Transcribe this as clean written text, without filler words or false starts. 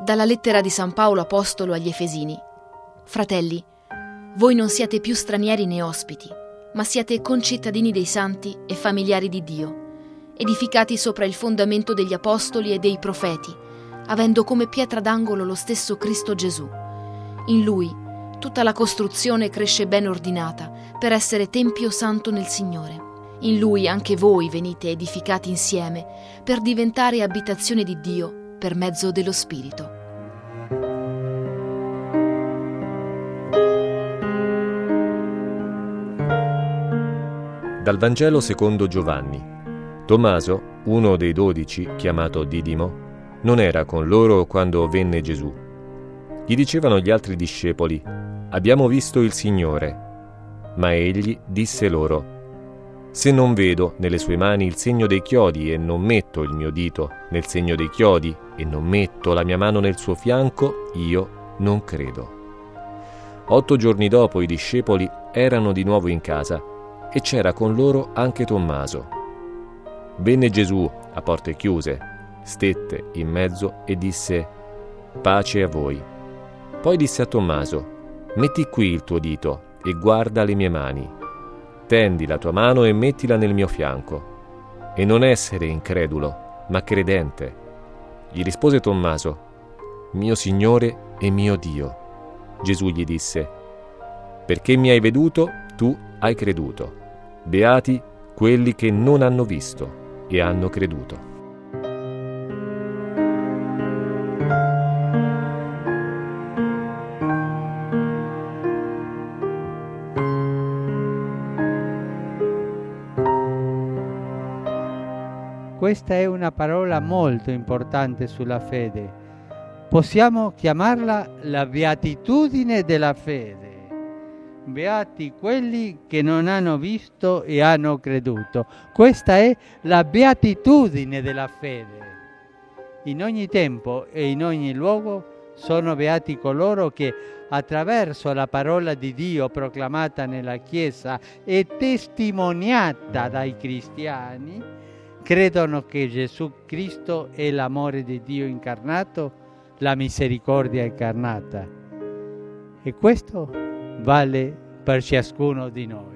Dalla lettera di San Paolo Apostolo agli Efesini. Fratelli, voi non siate più stranieri né ospiti, ma siate concittadini dei santi e familiari di Dio, edificati sopra il fondamento degli apostoli e dei profeti, avendo come pietra d'angolo lo stesso Cristo Gesù. In Lui tutta la costruzione cresce ben ordinata per essere tempio santo nel Signore. In Lui anche voi venite edificati insieme per diventare abitazione di Dio per mezzo dello Spirito. Dal Vangelo secondo Giovanni. Tommaso, uno dei 12, chiamato Didimo, non era con loro quando venne Gesù. Gli dicevano gli altri discepoli: «Abbiamo visto il Signore». Ma egli disse loro: «Se non vedo nelle sue mani il segno dei chiodi e non metto il mio dito nel segno dei chiodi e non metto la mia mano nel suo fianco, io non credo». 8 giorni dopo i discepoli erano di nuovo in casa e c'era con loro anche Tommaso. Venne Gesù a porte chiuse, stette in mezzo e disse: «Pace a voi». Poi disse a Tommaso: «Metti qui il tuo dito e guarda le mie mani. Tendi la tua mano e mettila nel mio fianco. E non essere incredulo, ma credente». Gli rispose Tommaso: «Mio Signore e mio Dio». Gesù gli disse: «Perché mi hai veduto, tu hai creduto. Beati quelli che non hanno visto e hanno creduto». Questa è una parola molto importante sulla fede. Possiamo chiamarla la beatitudine della fede. Beati quelli che non hanno visto e hanno creduto. Questa è la beatitudine della fede. In ogni tempo e in ogni luogo sono beati coloro che attraverso la parola di Dio proclamata nella Chiesa e testimoniata dai cristiani credono che Gesù Cristo è l'amore di Dio incarnato, la misericordia incarnata. E questo vale per ciascuno di noi.